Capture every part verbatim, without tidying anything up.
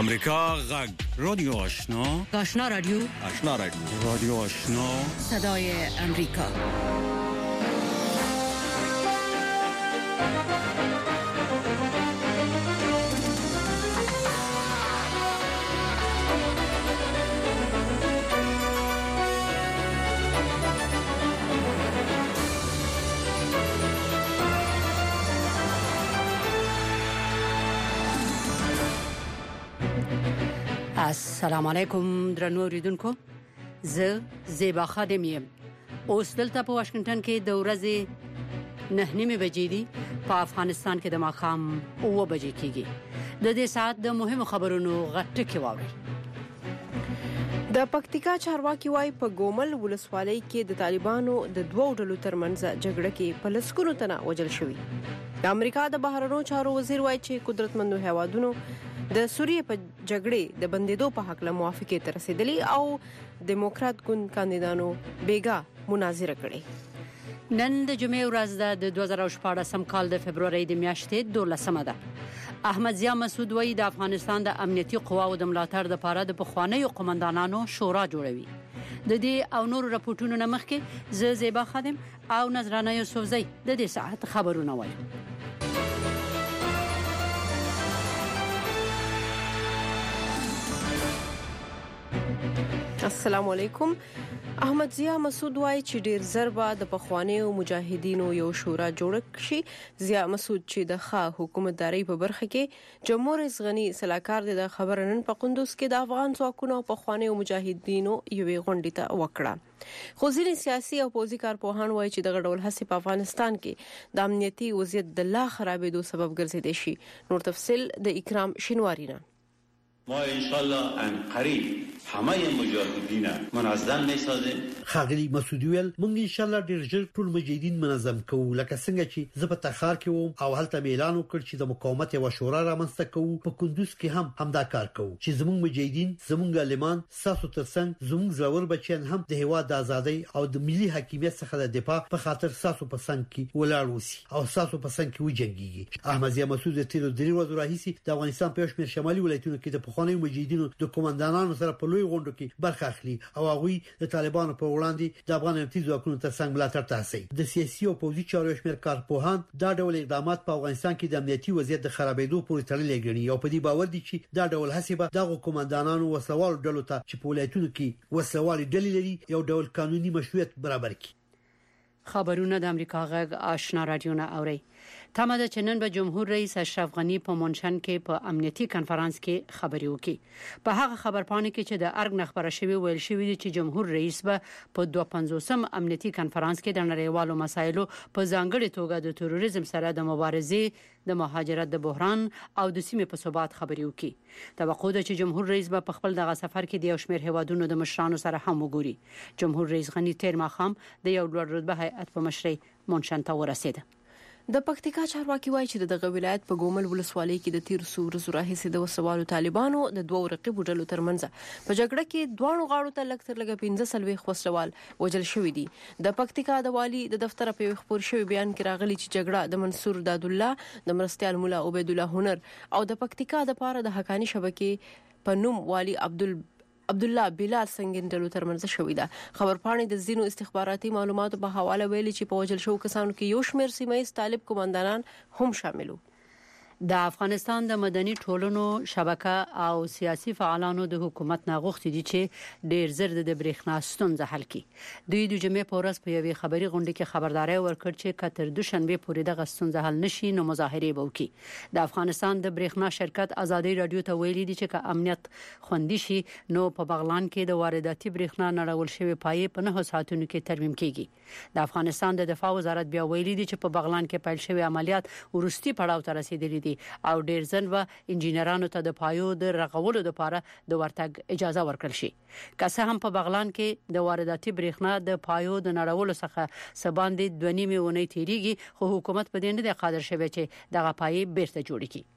امریکا غږ رادیو آشنا آشنا رادیو آشنا رادیو رادیو آشنا صدای امریکا. السلام علیکم درنو اوریدونکو، زه زیبا خادم یم. اوس دلته په واشنگټن کې د ورځې نه نیمه بجې دي، په افغانستان کې د ماښام اوه بجې کېږي. د دې ساعت د مهمو خبرونو غټ کې واوري. د پکتیکا چارواکي وايي په ګومل ولسوالۍ کې د طالبانو د دوو ډلو ترمنځ جګړه کې په لسګونو تنه وژل شوي. د امریکا د بهرنیو چارو وزیر وايي چې قدرتمندو هیوادونو د سوریې په جګړې د بندیدو په حق له موافقې ته رسیدلی او دیموکرات ګوند کاندیدانو بیګا مناظره کړې. نن د جمعې ورځ ده، د دوه زره شپاړسم کال د فبرورۍ د میاشتې دولسمه ده. احمد ضیا مسعود وایي د افغانستان د امنیتي قواو د ملاتړ لپاره د پخوانیو قومندانانو شورا جوړوي. د دې او نورو راپورټونو نه مخکې زه زیبا خادم او نظرانه یوسفزۍ د دې ساعت خبرونه وایم. السلام علیکم. احمد ضیا مسعود وايي چې ډیر ضربه د پخوانیو مجاهدینو یو شورا جوړ شي. ضیا مسعود چې د ښه حکومتداري په برخه کې جمهور رئیس غنی صلاحکار د خبرنن په قندوز کې د افغان ځواکونو او پخوانیو مجاهدینو یوې غونډې ته وکړه. خو ځینې سیاسي او پوځي کارپوهان وايي چې دغه ډول هڅې په افغانستان کې د امنیتي وضعیت د لا خرابېدو سبب ګرځېدای شي. نور تفصیل د اکرام شینواری نه. ما انشالله ان قریب همه مجاهدین منظم میسازیم. خاغلی مسعودی ویل مونږ انشالله ډیر ژر ټول مجاهدین منظم کوو، لکه څنګه چې زه په تخار کې وم او هلته اعلان وکړ چې د مقاومت یو شورا رامنځته کوو. په کندوز کې هم همدا کار کوو چې زموږ مجاهدین، زموږ عالمان، ساسو ترڅنګ زموږ زړور بچیان هم د هیواد د ازادۍ او د ملي حاکمیت څخه د دفاع په خاطر ساسو په څنګ کې ولاړ وسی او ساسو په څنګ کې وجنګيږي. احمد ضیا مسعود د تیرو درې ورځې راهیسې د افغانستان په شمیر شمالي ولایتونو کې د پخوانیو مجاهدینو د قومندانانو سره په لوی غونډو کې برخه اخلي او هغه د طالبانو په وړاندې د افغان امنیتي ځواکونو ترڅنګ ملاتړ تاسي. د سیاسي او پوځي چارو شمیر کارپوهان دا ډول اقدامات په افغانستان کې د امنیتي وضعیت د خرابېدو پورې تړلي ګڼي او په دې باور دي چې دا ډول هڅه به د قومندانانو وسلوالو ډلو ته چې په ولایتونو کې وسلوالي ډلې لري یو ډول قانوني مشروعیت برابر کړي. خبرونه د امریکا غږ آشنا رادیو نه اوري. تمه ده چې نن به جمهور رئیس اشرف غنی په مونشن کې په امنیتي کانفرنس کې خبري وکړي. په هغه خبرپاڼه کې چې د ارګ نخبره شوی ویل شوی دی چې جمهور رئیس به په دوه پنځوسم امنیتي کانفرنس کې د نړیوالو مسایلو په ځانګړي توګه د تروریزم سره د مبارزې، د مهاجرت د بحران او د سیمې په ثبات خبري وکړي. توقع ده چې جمهور رئیس به په خپل دغه سفر کې د یو شمېر هیوادونو د مشرانو سره هم وګوري. جمهور رئیس غنی تیر ماښام د یو لوړ رتبه هیئت په مشرۍ مونشن ته ورسېد. د پکتیکا چارواکي وايي چې دغه ولایت په ګومل ولسوالۍ کې د تیر څو ورځې راهیسې د وسوالو طالبانو د دوو رقیبو ډلو ترمنځ په جګړه کې دوه غاړو ته لږ تر لږه پنځه سلوي وسوال وژل شوی دي. د پکتیکا د والی د دفتر په خبر شوی بیان کې راغلي چې جګړه د منصور داد الله، د مرستيال مولا عبید الله هنر او د پکتیکا د پاره د حقانی شبکې په نوم والی عبدل عبد الله بلال سنگین ډلو ترمنځ شوې ده. خبرپاڼې د زینو استخباراتي معلوماتو په حواله ویلي چې په وژل شو کسانو کې یو شمېر سیمایي طالب قومندانان هم شامل وو. د افغانستان د مدني ټولنو شبکه او سیاسي فعالانو د حکومت نه غوښتي دي چې ډیر زر د برېښنا ستونزه حل کړي. دوی د جمعې په ورځ په یوې خبري غونډه کې خبرداري ورکړ چې کتر دوشنبه پورې د ستونزه حل نشي نو مظاهره به وکړي. د افغانستان د برېښنا شرکت ازادي رادیو ته ویلي دي چې که امنیت خوندي شي نو په بغلان کې د وارداتي برېښنا نړول شوی پای په نه ساعتونو کې ترمیم کیږي. د افغانستان د دفاع وزارت بیا ویلي دي چې په بغلان کې پیل شوی عملیات ورستي پړاو ته رسیدلي دي او ډیر ځل به انجینرانو ته د پایو د رغولو لپاره د ورتګ اجازه ورکړل شي. که څه هم په بغلان کې د وارداتي برېښنا د پایو د نړولو څخه سباندې دوه نیمه ونې تیریږي، خو حکومت په دې نه دی قادر شوی چې دغه پای بیرته جوړ کړي.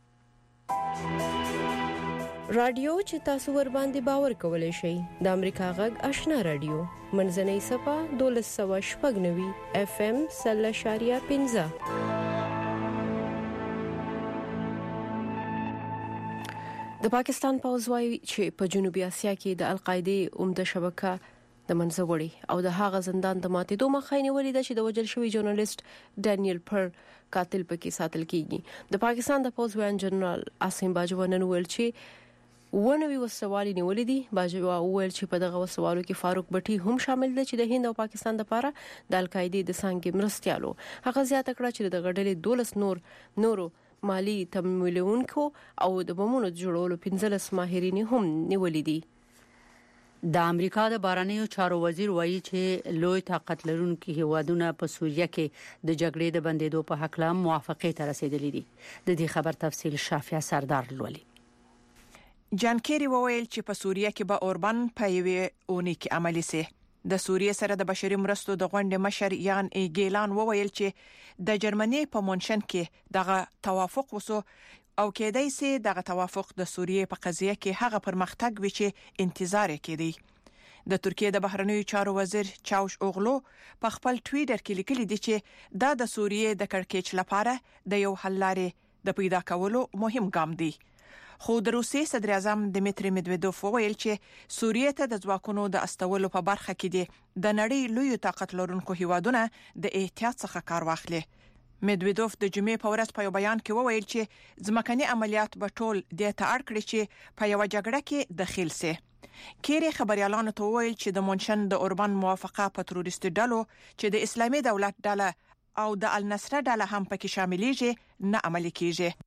رادیو چې تاسو ور باندې باور کولای شئ د امریکا غږ آشنا رادیو منځنۍ صفه دولس سوه شپږ نوي اف ام سل اشاریه پنځه. د پاکستان پوځ وايي چې په جنوبي اسیا کې د القاعده عمده شبکه د منځه وړي او د هغه زندان د ماتېدو مخه نیولې ده چې د وژل شوی ژورنالیست ډانیل پر قاتل پکې ساتل کیږي. د پاکستان د پوځ ویان جنرال عاصم باجوه نن ویل چې ونوي وسوالي نیولې دي. باجوه ویل چې په دغه وسوالو کې فاروق بټي هم شامل دي چې د هند او پاکستان لپاره د القاعده د څنګه مرستيالو. هغه زیاته کړه چې د غډلې دولس نور نورو مالی تمویلونکو او د بمونو جوړولو پنځلس ماهرین هم نیولې دي. د امریکا د بهرنیو چارو وزیر وایي چې لوی طاقت لرونکي هیوادونه په سوریه کې د جګړې د بندیدو په حق لا موافقه ته رسیدلي دي. د دې خبر تفصیل شافیا سردار لولي. جان کیری وویل چې په سوریه کې به اوربان په یوې اونۍ کې عملی سي. د سوریه سره د بشري مرستو د غونډې مشر یان ای ګیلان وویل چې د جرمني په مونشن کې دغه توافق وسو او کېدای سي دغه توافق د سوریه په قضیه کې هغه پرمختګ وي چې انتظار کېدی. د ترکیه د بهرنیو چارو وزیر چاوش اوغلو په خپل ټویټر کې لیکلي دي چې دا د سوریه د کړکېچ لپاره د یو حل لارې د پیدا کولو مهم ګام دی. خو د روسیې صدر اعظم دمیتری مدویدوف وویل چې سوریه ته د ځواکونو د استولو په برخه کې دي د نړۍ لوی طاقت لرونکو هیوادونه د احتیاط څخه کار واخلي. مدویدوف د جمعې په ورځ په یو بیان کې وویل چې ځمکني عملیات به ټول د تاړ کړی چې په یو جګړه کې داخل سي. کیری خبريالانو ته وویل چې د مونشن د اوربان موافقه په تروریستي ډلو چې د اسلامي دولت ډله او د النصر ډله هم پکې شاملېږي نه عملي کیږي.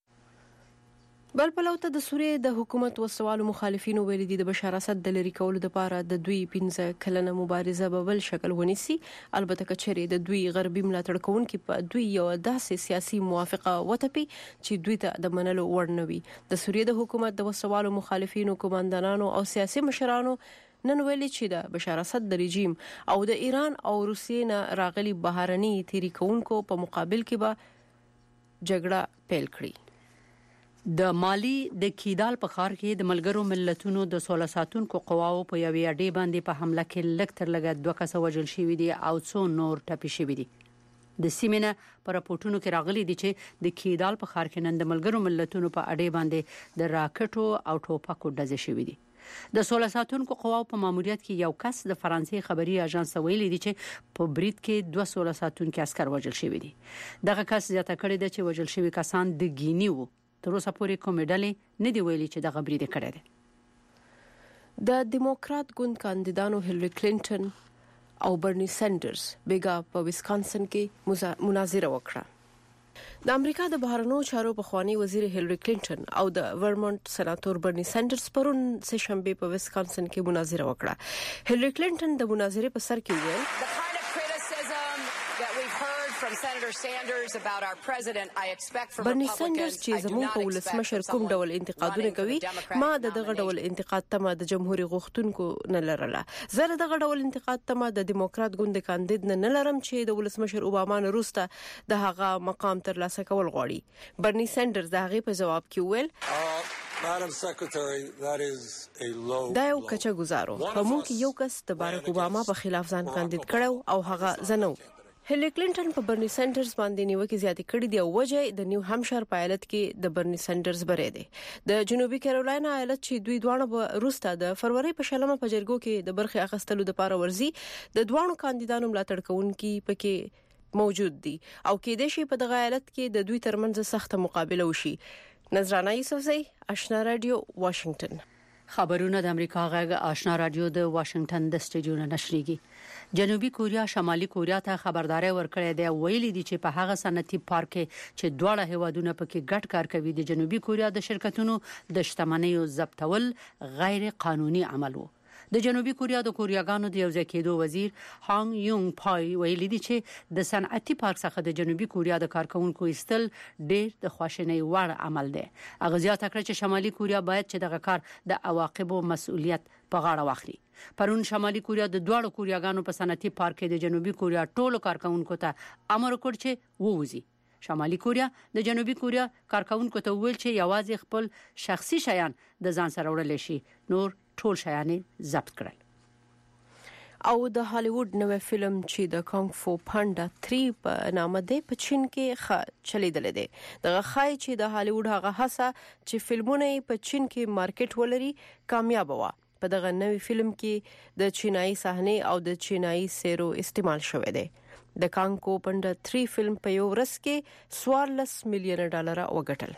بل پلوته د سوریه د حکومت وسوالو مخالفینو ویلي دي د بشار اسد د لری کولو لپاره د دوی پنځه کلنه مبارزه به بل شکل ونیسي. البته کچري د دوی غربي ملاتړ کوونکي په دوی یو داسې سیاسي موافقه وټپي چې دوی ته د منلو وړ نه وي. د سوریه د حکومت د وسوالو مخالفینو کوماندانانو او سیاسي مشرانو نن ویلي چې د بشار اسد د رژیم او د ایران او روسیې نه راغلي بهرني تیری کوونکو په مقابل کې به جګړه پیل کړي. د مالی د کیدال په ښار کې د ملګرو ملتونو د سوله ساتونکو قواو په یوې اډې باندې په حمله کې لږ تر لږه دوه کسه وژل شوي دي او څو نور ټپي شوي دي. د سیمینه پر راپورټونو کې راغلي دي چې د کیدال په ښار کې نن د ملګرو ملتونو په اډې باندې د راکټو او ټوپکو ډزې شوي دي. د سوله ساتونکو قواو په ماموریت کې یو کس د فرانسې خبري اژانس ویلي دي چې په برید کې دوه سوله ساتونکو عسكر وژل شوي دي. دغه کس زیاته کړی دی چې وژل شوي کسان د ګینی وو. تر اوسه پورې کومې ډلې نه دی ویلي چې دغه برید کړی دی. د دیموکرات ګوند کاندیدانو هیلری کلینټن او برنی سندرز بیګا په ویسکانسن کې مناظره وکړه. د امریکا د بهرنیو چارو پخوانی وزیر هیلری کلینټن او د ورمونټ سناتور برنی سندرز پرون سه شنبه په ویسکانسن کې مناظره وکړه. هیلری کلینټن د مناظرې په سر کې ویل برنی سندرز چې زموږ په ولسمشر کوم ډول انتقادونه کوي ما د دغه ډول انتقاد تمه د جمهوریت غوښتونکو نه لرله. زه دغه ډول انتقاد تمه د دیموکرات ګوند کاندید نه لرم چې د ولسمشر اوباما نه وروسته د هغه مقام تر لاسه کول غواړي. برنی سندرز د هغه په جواب کې ویل دا یو کچه گزارو په مونږ کې یو کس د بارک اوباما په خلاف ځان کاندید کړو او هغه زنو. هیلری کلینټن په برنی سندرز باندې نیوکه زیاتې کړې دی او وجه د نیو همشایر په ایالت کې د برنی سندرز بری دی. د جنوبي کیرولاینا ایالت چې دوی دوه روسته د فروری په شلمه په جرګو کې د برخه اخستلو د پاره ورزي د دوه کاندیدانو ملاتړ کوونکي پکې موجود دي او کېدې شي په دغه ایالت کې د دوی ترمنځ سخت مقابله وشي. نظرانه یوسفزئی، آشنا رادیو، واشنگټن. خبرونه د امریکا غږ آشنا رادیو د واشنگټن د سټډیو نشریږي. جنوبي کوریا شمالي کوریا ته خبرداري ورکړې ده ویلي دي چې په هغه صنعتي پارک چې دواړه هیوادونه پکې ګډ کار کوي د جنوبي کوریا د شرکتونو د شتمنیو ضبطول غیر قانوني عمل وو. د جنوبي کوریا د کوریاګانو د یوځای کېدو وزیر هانګ یونګ پای ویلي دي چې د صنعتي پارک څخه د جنوبي کوریا د کارکونکو استل ډېر د خواشینۍ وړ عمل دی. هغه زیاته کړه چې شمالي کوریا باید چې دغه کار د عواقبو مسؤلیت په غاړه واخلي. پرون شمالي کوریا د دوړو کوریاګانو په صنعتي پارک کې د جنوبي کوریا ټولو کارکونکو ته امر وکړ چې ووځي. شمالي کوریا د جنوبي کوریا کارکونکو ته ویل چې یوازې خپل شخصي شیان د ځان سره وړل شي، نور ټول شیان ضبط کړل. او د هالیوډ نوې فلم چې د کانګ فو پاندا تhree په نامه ده په چین کې ښه چلیدل دي. دغه خای چې د هالیوډ هغه هڅه چې فلمونه په چین کې مارکیټ ولري کامیاب و. په دغه نوې فلم کې د چینایي صحنه او د چینایي سیرو استعمال شوی دی. د کانګ فو پاندا three فلم په یو ورځ کې څوارلس میلیون ډالر وګټل.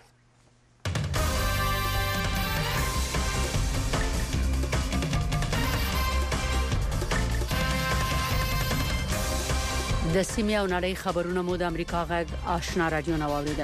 د سیمه او نړۍ خبرونه مو د امریکا غږ آشنا رادیو نو اوریدل.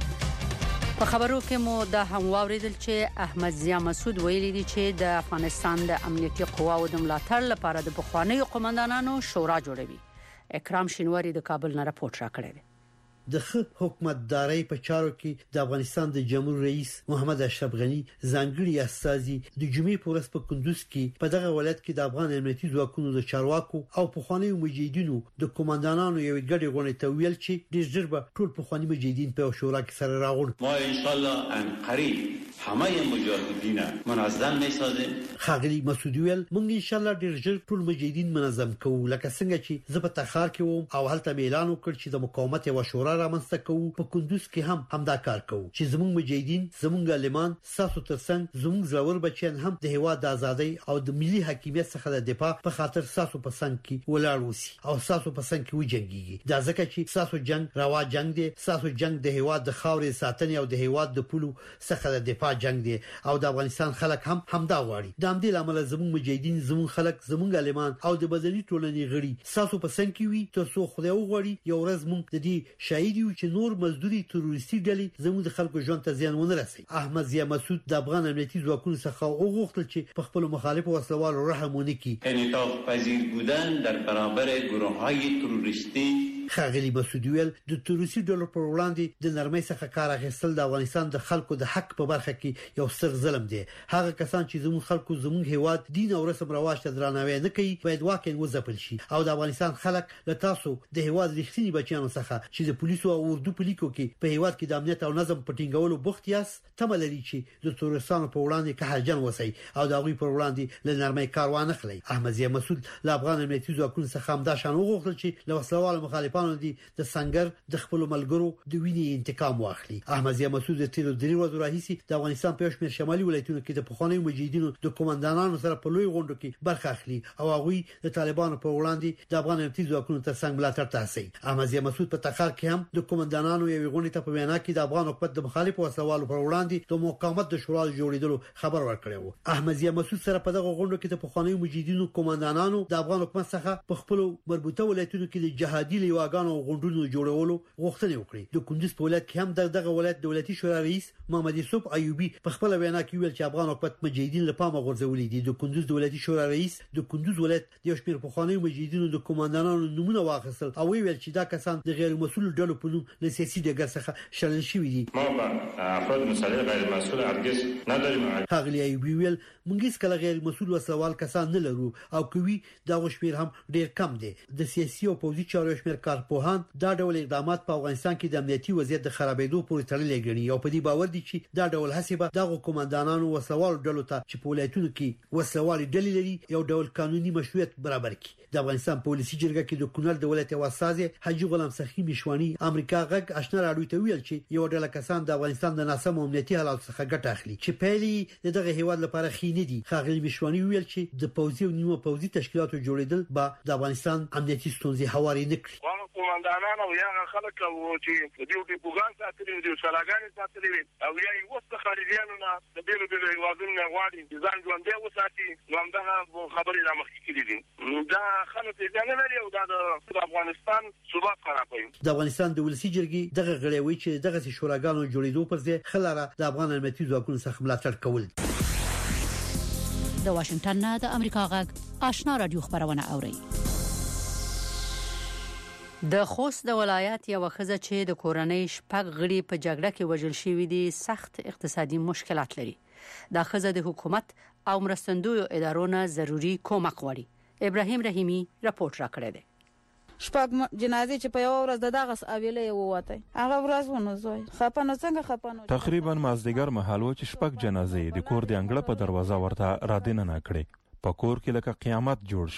په خبرو کې مو د هم اوریدل چې احمد ضیا مسعود ویلي دی چې د افغانستان د امنیتي قواو د ملاتړ لپاره د بخوانیو قومندانانو شورا جوړوي. اکرام شینواری د کابل نه راپورټ راکړی دی. د ښه حکومتدارۍ په چارو کې د افغانستان د جمهور رئیس محمد اشرف غنی ځانګړي استازي د جمعې په ورځ په کندوز کې په دغه ولایت کې د افغان امنیتي ځواکونو د چارواکو او پخوانیو مجاهدینو د کمانډانانو یو ګډي غونډه ته ویل چې ډېر ژر به ټول پخوانی مجاهدین په شورا کې سره راغون. ما ان شاء الله ان قریب همه مجاهدین منظم میسازیم. خاغلی مسعود ویل موږ ان شاء الله ډېر ژر ټول مجاهدین منظم کوو لکه څنګه چې زه په تخار کې وم او هلته اعلان وکړ چې د مقاومت او شورا رامنځته کوو. په کندوز کې هم همدا کار کوو چې زموږ مجاهدین زموږ عالمان ساسو ترڅنګ زموږ زړور بچیان هم د هوا د ازادۍ او د ملي حاکمیت څخه د دفاع په خاطر ساسو په څنګ کې ولاړ وسی او ساسو په څنګ کې وجنګيږي. دا ځکه چې ساسو جنگ روا جنگ دی. ساسو جنگ د هوا د خاورې ساتنې او د هوا د پولو څخه د دفاع جنگ دی او د افغانستان خلک هم همدا غواړي. د همدې لامل زموږ مجاهدین زموږ خلک زموږ عالمان او د بدني ټولنې غړي ساسو په څنګ کې وي تر څو خدای وغواړي یو ورځ موږ د دې شاهد یو چې نور مزدوري تروریستي ډلې زموږ د خلکو ژوند ته زیان ونه رسي. احمد ضیا مسعود د افغان امنیتي ځواکونو څخه وغوښتل چې په خپل مخالفو وسلوالو رحم ونه کړي. انعطاف پذیر بودن در برابر گروه‌های تروریستی. خاغلی مسعود ویل د تروریستي ډلو پر وړاندې د نرمۍ څخه کار اخیستل د افغانستان د خلکو د حق په برخه کې یو ستر ظلم دی. هغه کسان چې زموږ خلکو زموږ هیواد دین او رسم رواج ته درناوی نه کوي باید واقعا وځپل شي او د افغانستان خلک له تاسو د هیواد رښتینی بچیانو څخه چې د پولیسو او اردو پولیسو کې په هیواد کې د امنیت او نظم په ټینګولو بوخت یاست تمه لري چې د تروریستانو په وړاندې قهرجن وسی او د هغوی پر وړاندې له نرمۍ کار وانه خلي. احمد ضیا مسعود له افغان امنیتي ځواکونو څخه هم دا شان وغوښتل چې له وسلوالو مخالفانو دي د سنگر د خپل ملګرو د وینې انتقام واخلي. احمد ضیا مسعود د تیرو درې ورځې راهیسي د افغانستان په شمیر شمالي ولایتونو کې د پخوانیو مجاهدینو د کمانډانانو سره په لوی غونډو کې برخه اخلي او هغوی د طالبانو په وړاندې د افغان امنیتي ځواکونو ترڅنګ ملاتړ تاسي. احمد ضیا مسعود په تخار کې هم د کمانډانانو یو غونډه ته په وینا کې د افغان حکومت د مخالفو وسلوالو پر وړاندې د مقاومت د شورا جوړیدلو خبر ورکړی و. احمد ضیا مسعود سره په دغه غونډه کې د پخوانیو مجاهدینو کمانډانانو د افغان حکومت څخه په خپل مربوطه ولایتونو کې د جهادي لیواګانو غونډونو جوړولو غوښتنه وکړه. د کندوز په ولایت کې هم دغه ولایت دولتي شورا رئیس محمد یوسف ایوبی په خپل وینا کې ویل چې افغان حکومت مجاهدین له پامه غورځولي دي. د کندوز دولتي شورا رئیس د کندوز ولایت د یو شمېر پخوانیو مجاهدینو د کمانډانانو نمونه واخیستل او ویل چې دا کسان د غیر مسؤل ډلو په نوم له سیاسي ډګر څخه شړل شوي دي. ما به افراد مسلح غیر مسؤل هرگز نداریم. هغلی ایوبی ویل موږ هیڅ کله غیر مسؤل وسلوال کسان نه لرو او کوي دا شمېر هم ډیر کم دی. د سیاسي او پوځي چارو شمېر کارپوهان دا ډول اقدامات په افغانستان کې د امنیتي وضعیت د خرابېدو پورې تړلې ګڼي او په دې باور دي چې دا ډول هڅې به دغه کمانډانانو وسلوال ډلو ته چې په ولایتونو کې وسلوال ډلې لري یو ډول قانوني مشروعیت برابر کړي. د افغانستان پولیسي جرګه کې د کونړ د ولایت واساز حاجی غلام سخی مشوانی امریکا غږ آشنا راډیو ته ویل چې یو ډله کسان د افغانستان د ناسم امنیتي حالات څخه ګټه اخلي چې پیلي دغه هیواد لپاره خینه دي. خاغلی مشوانی ویل چې د پوځي او نیمه پوځي تشکیلاتو جوړیدل به د افغانستان امنیتي ستونزې هواري نه کړي. کمانډانان او یا خلک او چې د دې ټیپوګان ساتلي دي سلاګان ساتلي او یا یې وسته خارجيانو نه د بیرو بیرو هیوادونو غواړي ځان ژوندې وساتي نو همدغه خبرې را مخکې کړي دي. دا خلک یې نه لري او دا د افغانستان ثبات خرابوي. د افغانستان د ولسی جرګې دغه غړي چې دغه شوراګانو جوړیدو پر ځای خلاره د افغان امنیتي ځواکونو څخه ملاتړ کول. د واشنگټن نه د امریکا غږ آشنا رادیو خبرونه اوري. د خوست د ولایت یو خزه چې د کورنۍ شپږ غړي په جګړه کې وژل شوی دي سخت اقتصادي مشکلات لري. دا خزه د حکومت او مرستندویو ادارو نه ضروری کومک غواړي. ابراهیم رحیمی راپورټ راکړی دی. شپږ جنازې چې په یو ورځ د دغه اویلې ووته هغه ورځ ونه زوی خپانو څنګه خپانو تقریبا مازدیګر مهال و چې شپږ جنازې د کور د انګړه په دروازه ورته را دینه نه کړې. په کور کې لکه قیامت جوړ شو.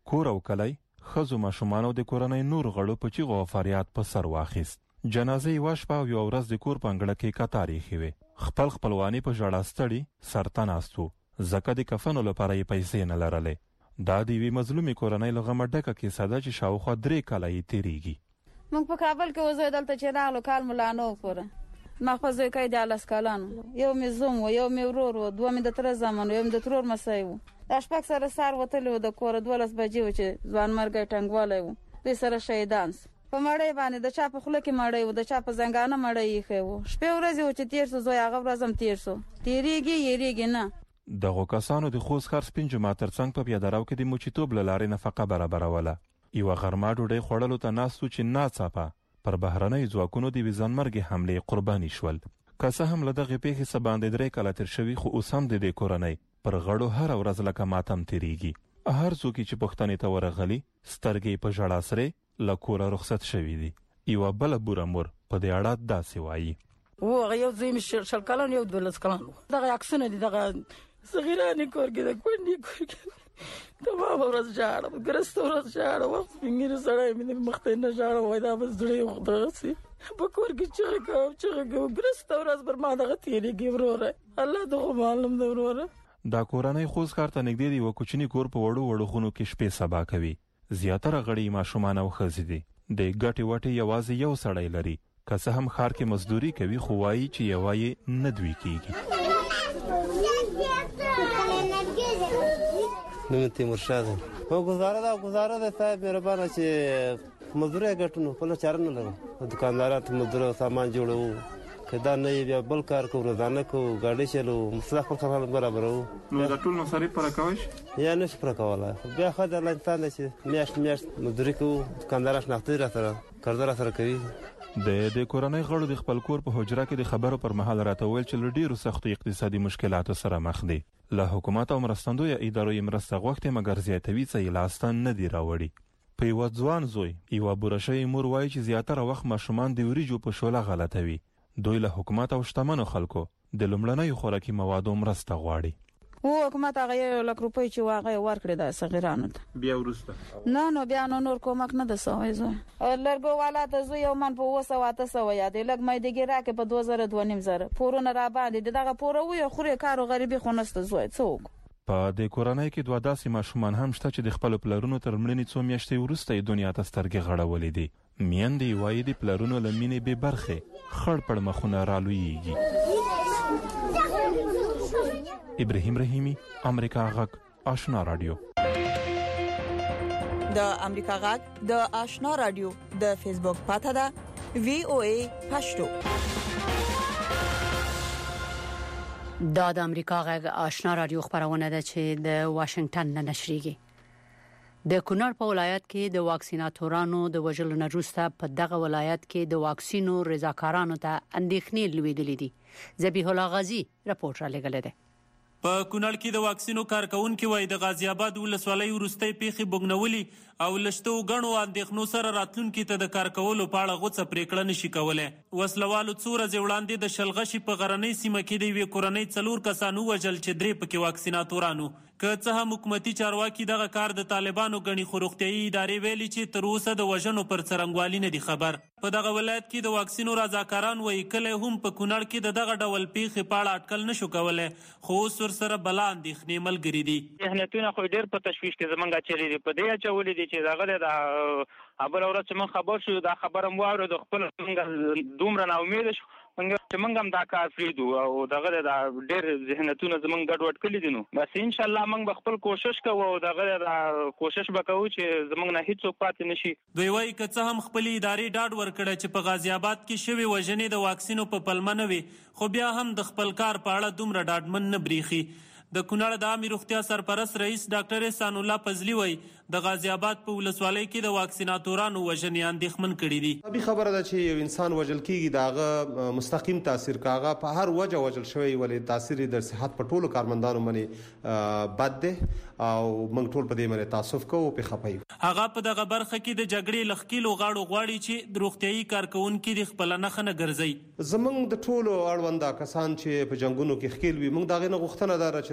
کور او کلی خزو ماشومان او د کورنۍ نور غړو په چیغو او فریاد په سر واخیست. جنازه یې وشپه او یو ورځ د کور په انګړه کې کتارې ایښې وې. خپل خپلواني په ژړا ستړي سرته ناست و ځکه د کفنو لپاره یې پیسې نه لرلې. دا د یوې مظلومې کورنۍ له غمه ډکه کیسه ده چې شاوخوا درې کاله یې تېرېږي. موږ په کابل کې وزوی دلته چې راغلو کال مو لا نه و پوره. ما خو زوی کوي د الس کالان یو مې زوم و یو مې ورور و دوه مې د تره زامن یو مې د ترور مسی و. دا شپږ سره سهار وتلي و د کوره دولس بجې و چې ځوانمرګی ټنګوالی و دوی سره شهیدان سو. په مړۍ باندې د چا په خوله کې مړۍ و د چا په زنګانه مړۍ ایښی و. شپې ورځې و چې تېر سو زوی هغه ورځ هم تېر سو. تېرېږي یېرېږي نه. دغو کسانو د خوست ښار سپین جومات ترڅنګ په پیاده رو کې د موچیتوب له لارې نفقه برابروله. یوه غرمه ډوډۍ خوړلو ته ناست و چې ناڅاپه پر بهرنیو ځواکونو د یوې ځانمرګې حملې قرباني شول. که څه هم له دغې پیښې څه باندې درې کاله تېر شوي خو اوس هم د دې کورنۍ پر غړو هره ورځ لکه ماتم تېرېږي. هر څوک چې پوښتنې ته ورغلي سترګې په ژړا سرې له کوره رخصت شوي دي. یوه بله بوره مور په دې اړه داسې وایي. و هغه یو زوی مې شل کلن یو دولس کلن و. دغه عکسونه دي دغه صغیرانې کور کې د کونډې کور کې تمام ورځ ژاړم ګرسته ورځ ژاړم وخت سپینګیري سړی مې د مخ ته نه ژاړم وایي دا به زړه یې دغسې په کور کې چغې کوم چغې کوم ګرسته ورځ پر ما دغه تېرېږي وروره الله دغه معلوم ده وروره. دا کورنۍ خوست ښار ته نږدې د یوه کوچني کور په وړو وړو خونو کې شپې سبا کوي. زیاتره غړي ماشومان او ښځې دي. د ګټې وټې یوازې یو سړی لري. که څه هم ښار کې مزدوري کوي خو وایي چې یوه یې نه دوی کېږي. نوم تیمورشاه ده. او گزاره ده گزاره ده صاحب مهربانه چې مزدوري ګټو خپله چاره نه لرو. دکانداران ته مزدور سامان جوړوو که دا نه بیا بل کار کوو روزانه کوو ګاډۍ چلوو مصرف خپل خلک برابروو. نو د ټول مصارف پوره کوئ یا نه شي پوره کولی. بیا ښه ده الله انسان دی چې میاشت میاشت مزدوري کوو دکانداران شناخته را سره قرضه را سره کوي. د د کورنۍ غړو د خپل کور په حجره کې د خبرو پر مهال راته ویل چې له ډېرو سختو اقتصادي مشکلاتو سره مخ دي. له حکومت او مرستندویه ادارو یې مرسته غوښتې مګر زیاتوي څه یې لاسته نه دي راوړي. په یوه ځوان زوی یوه بوره شوې مور وایي چې زیاتره وخت ماشومان د وریجو په شوله غلطوي. دوی له حکومت او شتمنو خلکو د لومړنیو خوراکي موادو مرسته غواړي. و حکومت هغه یو لک روپۍ چې هغه یې ورکړې ده صغیرانو ته. بیا وروسته نه نو بیا نو نور کومک نه ده سوی. زوی لرګو والا ته زوی یو من په اووه سوه اته سوه یادې لږ میدګي راکړې په دوه زره دوه نیم زره پورونه را باندې د دغه پوره ویو خورې کار و غریبي خو نشته. زوی څه وکړو. په دې کورنۍ کې دوه داسې ماشومان هم شته چې د خپلو پلرونو تر مړینې څو میاشتې وروسته یې دنیا ته سترګې غړولې دي. میندې یې وایي د پلرونو له مینې بې برخې خړ پړ مخونه رالویېږي. ابراهیم رحیمی امریکا غږ آشنا رادیو. د امریکا غږ د آشنا رادیو د فیسبوک پاڼه ده وی او ای پښتو. دا د امریکا غږ آشنا رادیو خبرونه ده چې د واشنگټن نه نشریږي. د کونړ په ولایت کې د واکسیناتورانو د وژلو نه وروسته په دغه ولایت کې د واکسینو رضاکارانو ته اندېښنې لویدلې دي. ذبیح الله غازی راپور را لګل دی. په کونړ کې د واکسینو کارکونکو وای د غازی آباد ولسوالۍ وروستۍ پیښې بوګنولي او لشتو غنو اندېښنو سره راتلونکو ته د کارکولو په اړه غوڅه پریکړه نشي کولای. وسلوالو څوره ځوړاندې د شلغشي په غرنۍ سیمه کې د وی کورنۍ څلور کسانو وجل چې درې پکې واکسیناتورانو که څه هم حکومتي چارواکي دغه کار د طالبانو غني خروختي ادارې ویلي چې تر اوسه د وژنو پر څرنګوالي نه دي خبر. په دغه ولایت کې د واکسینو رضاکاران وایي کله هم په کونړ کې د دغه ډول پیښې په اړه اټکل نشو کولای خو اوس ورسره بلا اندېښنې ملګري دي. ذهنیتونه خو ډېر په تشویش کې زمونږ چلی دي په دې اچولې دي چې دغه د ابل اورات چې من خبر شو دا خبره مو اورېدو خپل څنګه دومره نا امید شو چې موږ هم دا کار پرېږدو او دغه د ډېر ذهنیتونه زمونږ ګډوډ کړي دي. نو بس انشاءالله موږ به خپل کوشش کوو او دغه د کوشش به کوو چې زمونږ نه هیڅوک پاتې نشي. دوی وایي که څه هم خپل ادارې ډاډ ورکړی چې په غازی آباد کې شوې وژنې د واکسینو په پلمه نه وي خو بیا هم د خپل کار په اړه دومره ډاډمن نه بریښي. د کونړ د عامه روغتیا سرپرست رئیس ډاکټر احسان الله فضلی وایي د غازی آباد په ولسوالۍ کې د واکسیناتورانو وژنې اندېښمن کړي دي. طبي خبره ده چې یو انسان وژل کیږي داغه مستقیم تاثیر کاغه په هر وجه وژل شوی ولې تاثیر د صحت په ټولو کارمندانو باندې بد ده او موږ ټول په دې باندې تاسف کوو په خپایو. هغه په دغه برخه کې د جګړې لخکیلو غاړو غواړي چې د روغتيایي کارکونکو د خپل نه خنه ګرځي. زمونږ د ټولو اړونده کسان چې په جنگونو کې خکیل وي موږ دغه نه غوښتنه ده چې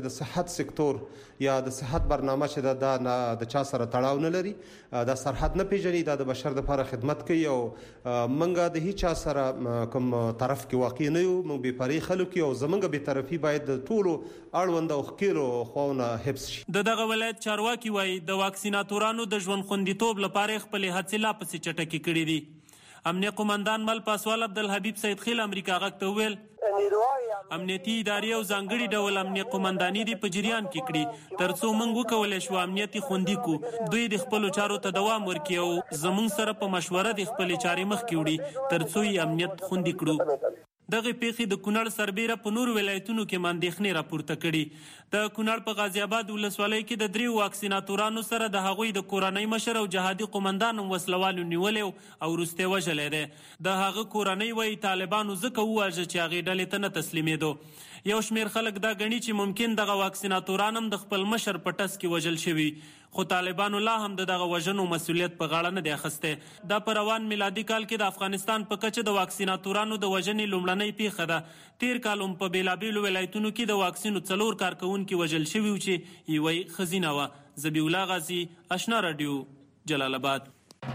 چې د صحت سکتور یا د صحت برنامه چې د د چا سره تړاو نه لري دا سرحد نه پیژني دا د بشر لپاره خدمت کوي او منګه د هیڅ چا سره کوم طرف کې واقع نه یو موږ به پرې خلک او زمونږ به طرفي باید د ټولو اړوند او خکیلو خوونه حفظ شي. د دغه ولایت چارواکي وایي د واکسیناتورانو د ژوند خوندیتوب لپاره خپل هڅې لا پسې چټکې کړې دي. امنیه قومندان مل پاسوال عبدالحبیب سید خیل امریکا غږ ته وویل امنیتي ادارې او ځانګړي ډول امنیه قومنداني دي په جریان کې کړي ترڅو موږ وکولای شو امنیتي خوندي کو دوی د خپل چارو ته دوام ورکړي او زموږ سره په مشوره د خپل چارې مخ کې وړي ترڅو یې امنیت خوندي کړو. دغه پیښې د کونړ سربېره په نور ولایتونو کې ماندېښنې راپورته کړي. د کونړ په غازی آباد ولسوالۍ کې د دریو واکسیناتورانو سره د هغوی د کورنۍ مشر او جهادي قومندان وسلوالو نیولې او وروسته وژلې ده. د هغه کورنۍ وایي طالبانو ځکه وواژه چې هغې ډلې ته نه تسلیمېدو. یو شمېر خلک دا ګڼي چې ممکن دغه واکسیناتوران هم د خپل مشر په ټس کې وژل شوي خو طالبانو لا هم د دغه وژنو مسؤلیت په غاړه نه دی اخیستی. دا په روان میلادي کال کې د افغانستان په کچه د واکسیناتورانو د وژنې لومړنۍ پیښه ده. تیر کال هم په بېلابېلو ولایتونو کې د واکسینو څلور کارکوونکي وژل شوي وو چې یوه یې ښځینه وه. ذبیح الله غازي اشنا راډیو جلال آباد.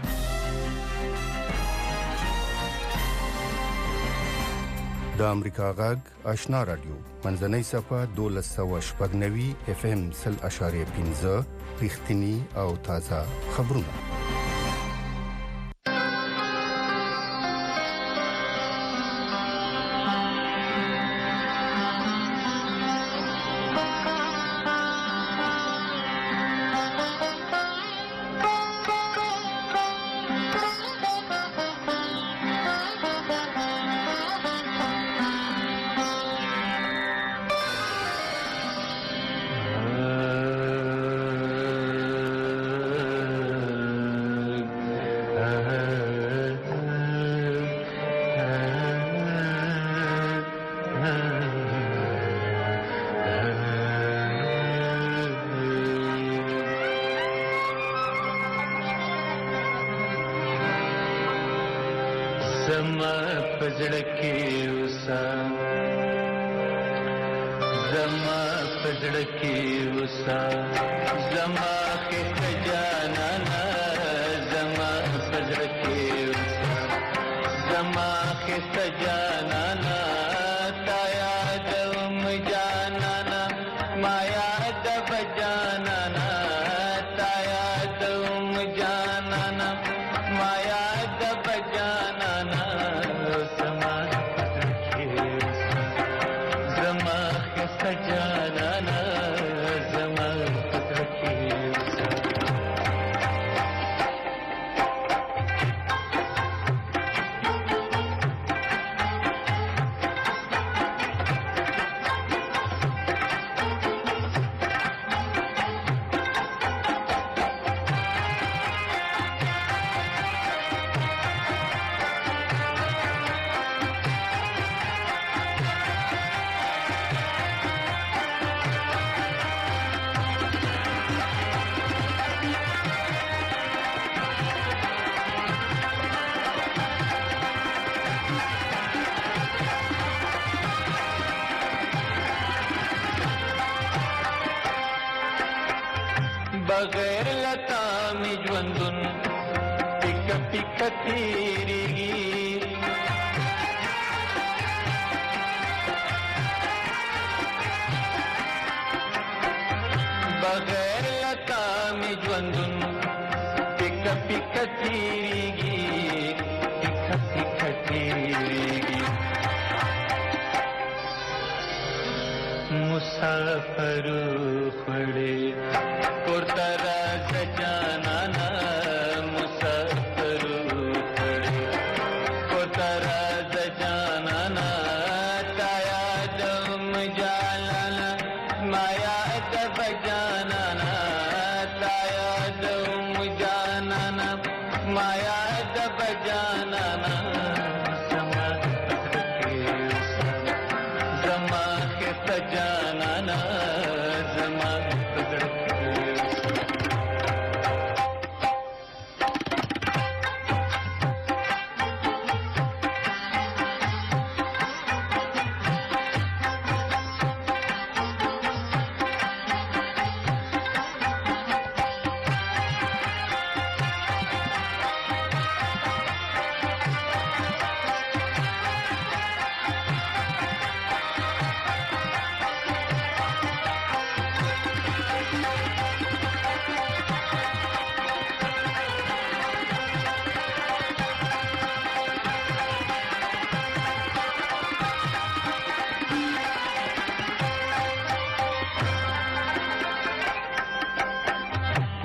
د امریکا غږ آشنا رادیو منځنۍ صفه دولس سوه شپږ نوي اف ام سل اشاریه پنځه رښتینی او تازه خبرونه. زما پزړه کې اوسه زما پزړه کې اوسه زما کې جانانا زما پزړه کې اوسه زما کې جانانا تا یاد م جانانا ما یاد بجانانا تا یاد م جانانا ما یاد بجانانا جانانا زما پزړه کې بغیر لتا می ژوندون ټیک ټیک تیریږي بغیر لتا می ژوندون ټیک ټیک تیریږي ټیک ټیک تیریږي مسافر خړې کوتا راز جانانا مسافر خړې کوتا راز جانانا تا یاد م جانانا ما یاد بجانانا تا یاد م جانانا ما یاد بجانانا زما زما کې جانانا زما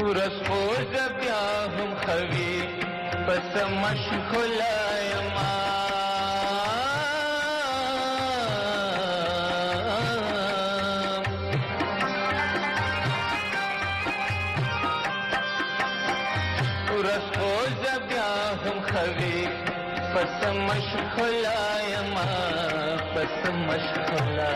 ورځ خو زه بیا هم خوي پس مشغوله یما ورځ خو زه بیا هم خوي پس مشغوله یما پس مشغوله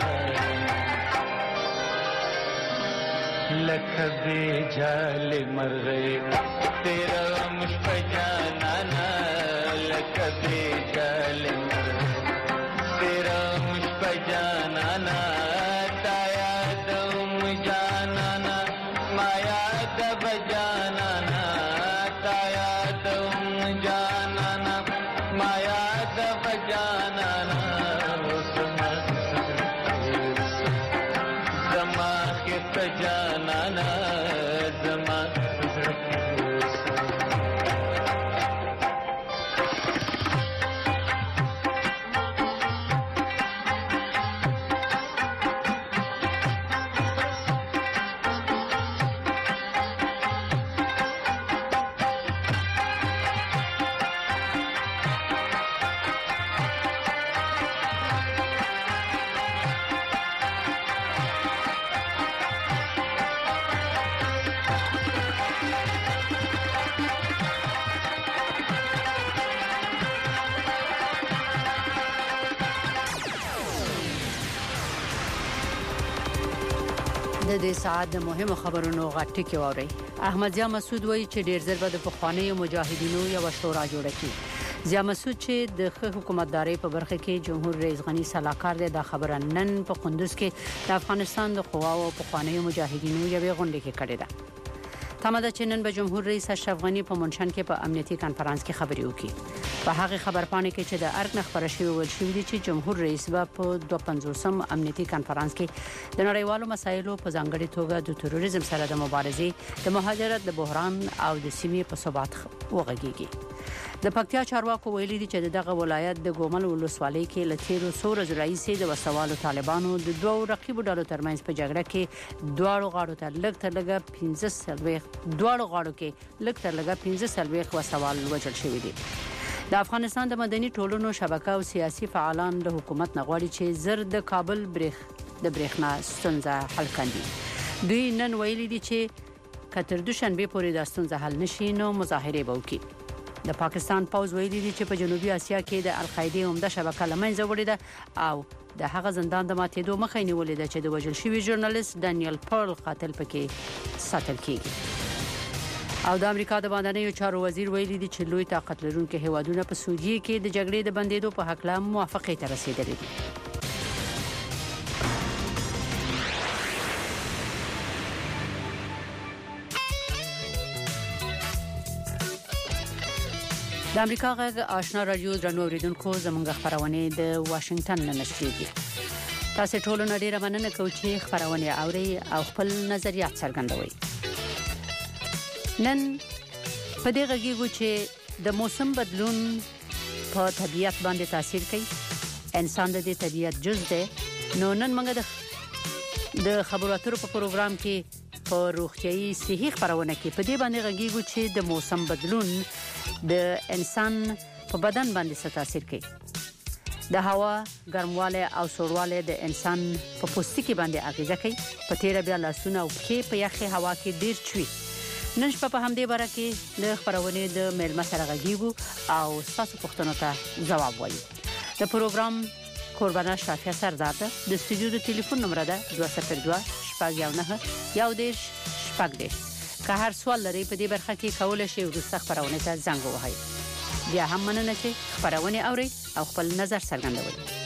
لکه بے جال مرغی تیرا مشپ جانانا لکه بے جال مرغی تیرا مشپ جانانا تا یادم جانانا ما یادب جانانا تا یادم جانانا ما یادب جانانا زما خفت جانانا زما د دې ساعت د مهمو خبرونو غټکی ووري. احمد ضیا مسعود وایي چې ډیر ځل به د پخوانیو مجاهدینو یو شورا جوړه کړي. ضیا مسعود چې د حکومتداري په برخه کې جمهور رئیس غنی صلاحکار دی، دا خبره نن په قندوز کې د افغانستان د قواو او پخوانیو مجاهدینو یو غونډه کې کړې ده. تمه ده چې نن به جمهور رئیس اشرف غنی په منشن کې په امنیتي کانفرنس کې خبري وکړي. په هغه خبرپاڼه کې چې د ارګ نه خبره شوې ول شوې دي چې جمهور رئیس به په دوه پنځوسم امنیتي کانفرنس کې د نړیوالو مسایلو په ځانګړي توګه د تروریزم سره د مبارزې، د مهاجرت، د بحران او د سیمې په ثبات وغږیږي. د پکتیا چارواکو ویلي دي چې دغه ولایت د ګومل ولسوالۍ کې لثیرو سور زرایسي د وسوالو طالبانو د دوه رقیبو ډلو ترمنځ په جګړه کې دواړو غاړو ته لږ تر لږه پنځه سلويخ دواړو غاړو کې لږ تر لږه پنځه سلويخ وسوال وژل شوی دي. د افغانستان د مدني ټولنو شبکه او سیاسي فعالان له حکومت نغواړي چې زر د کابل بریخ د بریښنا ستونزه حل کړي. دوی نن ویلي دي چې کتر دوشنبه پورې د ستونزه حل نشي نو مظاهره به وکړي. د پاکستان پوز ویلي دي چې په جنوبي اسیا کې د القاعده عمده شبکه لمنځه وړې ده او د هغه زندان د ماتېدو مخه نیولې ده چې د وژل شوی ژورنالیست دانیل پرل قاتل پکې ساتل کیږي. او د امریکا د باندنیو چارو وزیر ویلي دي چې لوی طاقت لرونکي هیوادونه په سوریه کې د جګړې د بندیدو په حق لا موافقه ته رسیدلي دي. د امریکا غږ آشنا رادیو درنو اوریدونکو زموږ خبرونه د واشنگټن نه نشریږي. تاسو ټول نړۍ رمننه کوي چې خبرونه اوري او خپل نظریات څرګندوي. نن په دې غږیږو چې د موسم بدلون په طبيعت باندې تاثیر کوي. انسان د دې طبيعت جز دی. نو نن موږ د خبرو اترو په پروګرام کې په روغتيایي صحي خبرونه کې په دې باندې غږیږو چې د موسم بدلون د انسان په بدن باندې څه تاثیر کوي. د هوا ګرمواله او سړواله د انسان په پوستکي باندې اغیزه کوي. په تیر بیا لاسونه او کې په یخي هوا کې ډیر چوي. نن شپه په همدې باره کې د خبرونه د میلمه سره غږیږو او تاسو پوښتنو ته ځواب وایو. د پروګرام قربانه شافیا سردار ده. د استودیو د ټلیفون نمبر ده دوه صفر دوه شپږ یو نه یو دیش شپږ دیش. که هر سوال لري په دې برخه کې کولای شئ ورسته خبرونه ته زنګ ووهئ. بیا هم مننه چې خبرونه اوري او خپل نظر څرګندوي.